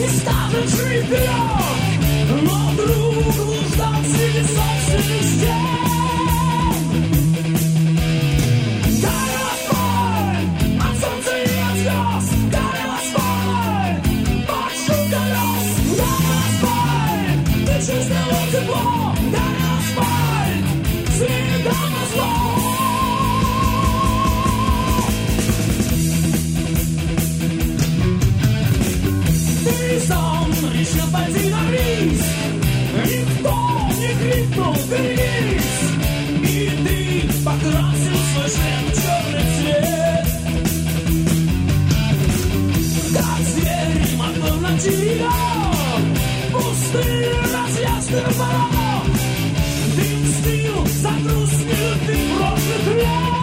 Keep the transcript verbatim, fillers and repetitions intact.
не станут жить вперед, но вдруг блуждать среди собственных стен. Горел асфальт от солнца и от звезд, горел асфальт под шум колес, горел асфальт, ты чувствовал тепло, горел асфальт, всегда назло. Ты сам решил пойти на риск, никто не крикнул «берегись», и ты покрасил свой шлем в черный цвет. Как зверь мотнул на тебя, пустые разъяснил порог, ты мстил за грустную ты прошлых лет.